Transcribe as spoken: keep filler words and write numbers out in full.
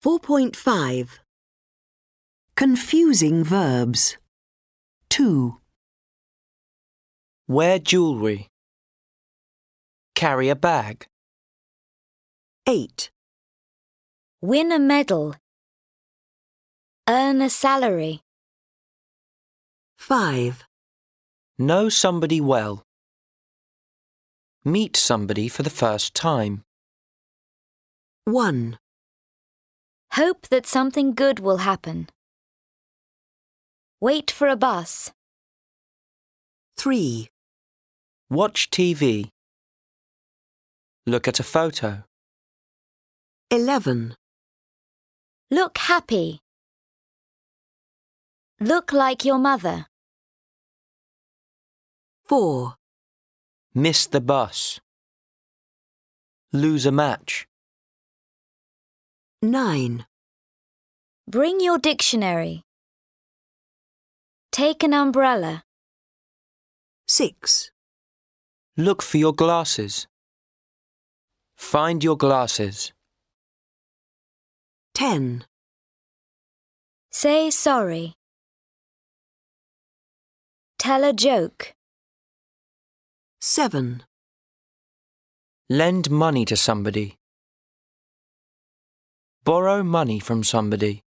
four point five. Confusing verbs. two. Wear jewellery. Carry a bag. eight. Win a medal. Earn a salary. five. Know somebody well. Meet somebody for the first time. one. Hope that something good will happen. Wait for a bus. three. Watch T V. Look at a photo. eleven. Look happy. Look like your mother. four. Miss the bus. Lose a match. nine. Bring your dictionary. Take an umbrella. six. Look for your glasses. Find your glasses. ten. Say sorry. Tell a joke. seven. Lend money to somebody. Borrow money from somebody.